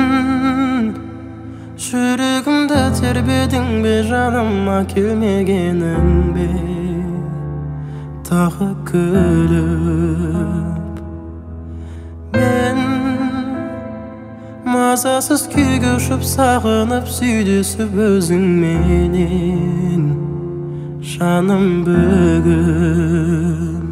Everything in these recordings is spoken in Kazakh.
жүрегімді тербедің бе, жаныма келмегенің бе, тағы күліп. Мен мазасыз күйге ұшып, сағынып сүйдесіп өзіңменен жаным бүгін.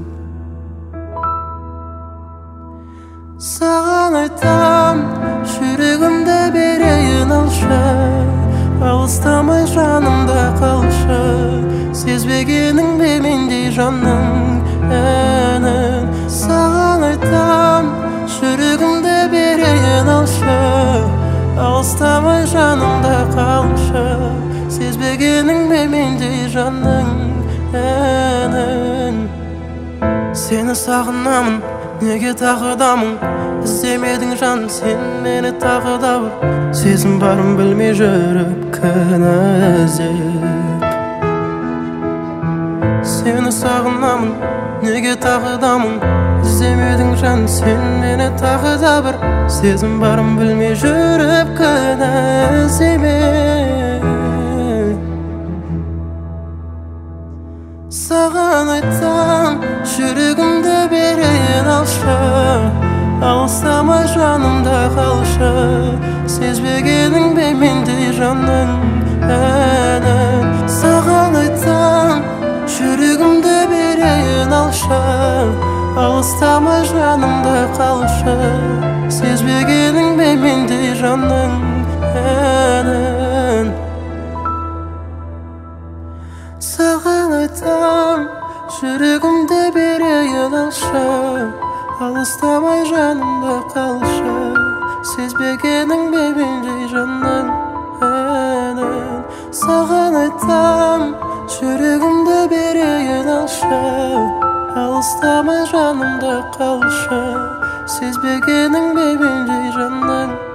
Саған айтам, жүрегімді берейін алшы, алыстамай жанымда қалшы. Сезбегенің бе мендей жанның әнін. Саған айтам, жүрегімді берейін алшы, алыстамай жанымда қалшы. Сезбегенің бе мендей жанның әнін. Сені сағынамын, неге тағыдамын, іздемедің жан сен мені тағы да бір. Сезім барын білмей жүріп кінә іздеп. Сені сағынамын, неге тағыдамын, іздемедің жан сен мені тағы да бір. Сезім барын білмей жүріп кінә іздеме. Саған айтам, жүрегімді берейін алшы, алыстамай жанымда қалшы. Сезбегенің бе мендей жанның әнін. Саған айтам, жүрегімді берейін алшы, алыстамай жанымда қалшы. Сезбегенің бе мендей жанның әнін. Саған айтам, жүрегімді берейін алшы, алыстамай жанымда қалшы. Сезбегенің бе мендей жанның әнін. Саған айтам, жүрегімді берейін алшы, алыстамай жанымда қалшы. Сезбегенің бе мендей жанның